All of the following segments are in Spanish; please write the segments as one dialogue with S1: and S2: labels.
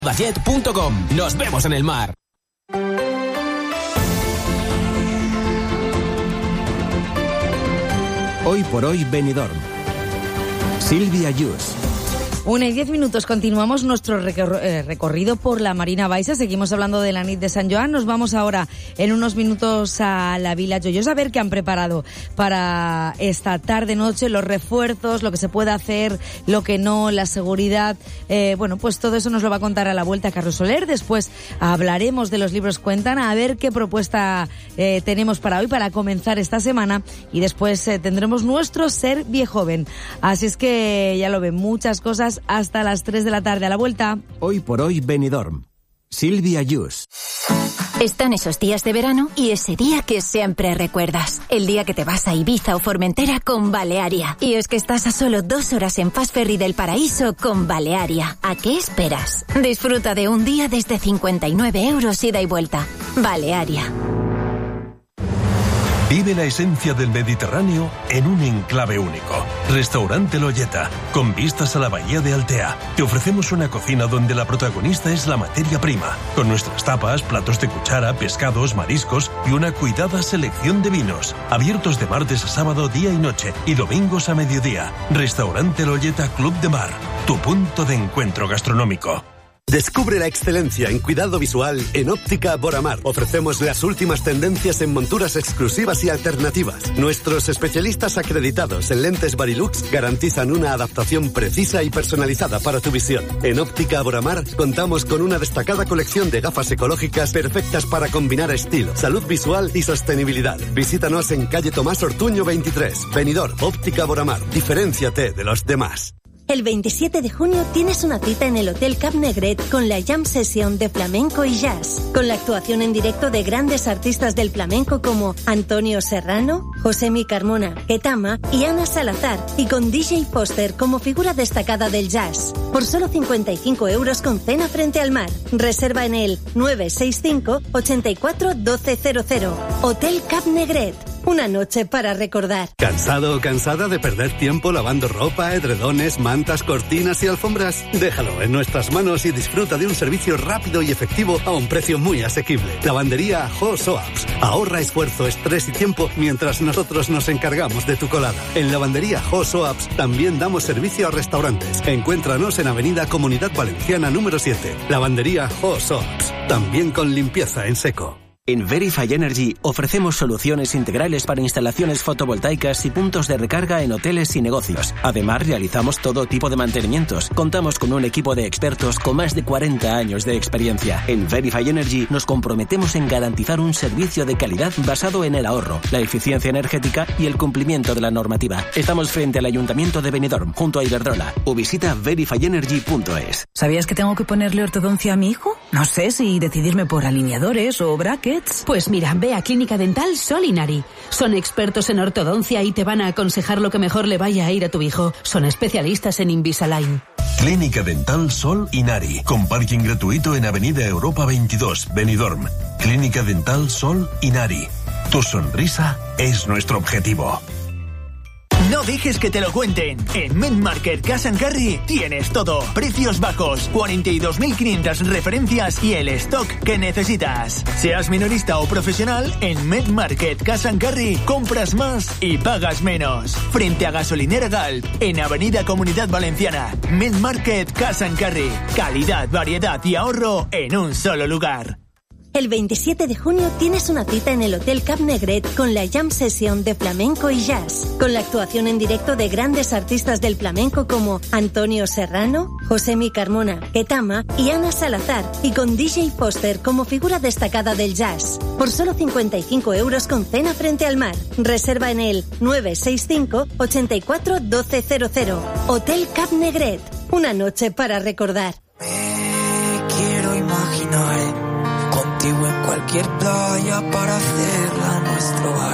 S1: Jet.com. Nos vemos en el mar.
S2: Hoy por hoy Benidorm. Silvia Yus.
S3: 1:10, continuamos nuestro recorrido por la Marina Baixa. Seguimos hablando de la nit de Sant Joan. Nos vamos ahora en unos minutos a la Vila Joiosa a ver qué han preparado para esta tarde-noche, los refuerzos, lo que se puede hacer, lo que no, la seguridad. Bueno, pues todo eso nos lo va a contar a la vuelta Carlos Soler. Después hablaremos de los libros Cuentan, a ver qué propuesta tenemos para hoy, para comenzar esta semana. Y después tendremos nuestro Ser Viejoven. Así es que ya lo ven, muchas cosas hasta las 3 de la tarde. A la vuelta.
S2: Hoy por hoy Benidorm. Silvia Yus.
S4: Están esos días de verano y ese día que siempre recuerdas. El día que te vas a Ibiza o Formentera con Balearia. Y es que estás a solo 2 horas en Fast Ferry del Paraíso con Balearia. ¿A qué esperas? Disfruta de un día desde 59 € ida y vuelta. Balearia.
S5: Vive la esencia del Mediterráneo en un enclave único. Restaurante Loyeta, con vistas a la bahía de Altea. Te ofrecemos una cocina donde la protagonista es la materia prima, con nuestras tapas, platos de cuchara, pescados, mariscos y una cuidada selección de vinos. Abiertos de martes a sábado día y noche y domingos a mediodía. Restaurante Loyeta Club de Mar, tu punto de encuentro gastronómico.
S6: Descubre la excelencia en cuidado visual en Óptica Boramar. Ofrecemos las últimas tendencias en monturas exclusivas y alternativas. Nuestros especialistas acreditados en lentes Varilux garantizan una adaptación precisa y personalizada para tu visión. En Óptica Boramar contamos con una destacada colección de gafas ecológicas perfectas para combinar estilo, salud visual y sostenibilidad. Visítanos en calle Tomás Ortuño 23, Benidorm. Óptica Boramar. Diferénciate de los demás.
S7: El 27 de junio tienes una cita en el Hotel Cap Negret con la Jam Session de flamenco y jazz, con la actuación en directo de grandes artistas del flamenco como Antonio Serrano, Josemi Carmona, Ketama y Ana Salazar, y con DJ Foster como figura destacada del jazz. Por solo 55 € con cena frente al mar. Reserva en el 965 84 1200. Hotel Cap Negret. Una noche para recordar.
S6: ¿Cansado o cansada de perder tiempo lavando ropa, edredones, mantas, cortinas y alfombras? Déjalo en nuestras manos y disfruta de un servicio rápido y efectivo a un precio muy asequible. Lavandería Jo Soaps. Ahorra esfuerzo, estrés y tiempo mientras nosotros nos encargamos de tu colada. En Lavandería Jo Soaps también damos servicio a restaurantes. Encuéntranos en Avenida Comunidad Valenciana número 7. Lavandería Jo Soaps. También con limpieza en seco.
S8: En Verify Energy ofrecemos soluciones integrales para instalaciones fotovoltaicas y puntos de recarga en hoteles y negocios. Además, realizamos todo tipo de mantenimientos. Contamos con un equipo de expertos con más de 40 años de experiencia. En Verify Energy nos comprometemos en garantizar un servicio de calidad basado en el ahorro, la eficiencia energética y el cumplimiento de la normativa. Estamos frente al Ayuntamiento de Benidorm, junto a Iberdrola. O visita verifyenergy.es.
S9: ¿Sabías que tengo que ponerle ortodoncia a mi hijo? No sé si decidirme por alineadores o brackets.
S10: Pues mira, ve a Clínica Dental Sol Inari. Son expertos en ortodoncia y te van a aconsejar lo que mejor le vaya a ir a tu hijo. Son especialistas en Invisalign.
S5: Clínica Dental Sol Inari, con parking gratuito en Avenida Europa 22, Benidorm. Clínica Dental Sol Inari. Tu sonrisa es nuestro objetivo.
S11: No dejes que te lo cuenten. En MedMarket Cash & Carry tienes todo. Precios bajos, 42.500 referencias y el stock que necesitas. Seas minorista o profesional, en MedMarket Cash & Carry compras más y pagas menos. Frente a Gasolinera Galp, en Avenida Comunidad Valenciana. MedMarket Cash & Carry. Calidad, variedad y ahorro en un solo lugar.
S7: El 27 de junio tienes una cita en el Hotel Cap Negret con la Jam Session de flamenco y jazz, con la actuación en directo de grandes artistas del flamenco como Antonio Serrano, Josemi Carmona, Ketama y Ana Salazar, y con DJ Foster como figura destacada del jazz. Por solo 55 € con cena frente al mar. Reserva en el 965 84 1200. Hotel Cap Negret. Una noche para recordar.
S12: Me quiero imaginar contigo en cualquier playa para hacerla nuestro hogar.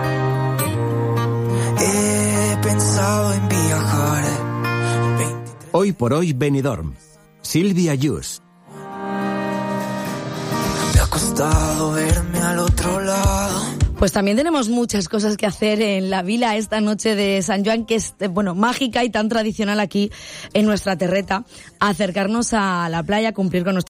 S12: He pensado en viajar.
S2: Hoy por hoy Benidorm. Silvia Yus.
S12: Me ha costado verme al otro lado.
S3: Pues también tenemos muchas cosas que hacer en la vila esta noche de San Joan, que es, mágica y tan tradicional aquí en nuestra terreta. Acercarnos a la playa, cumplir con nuestro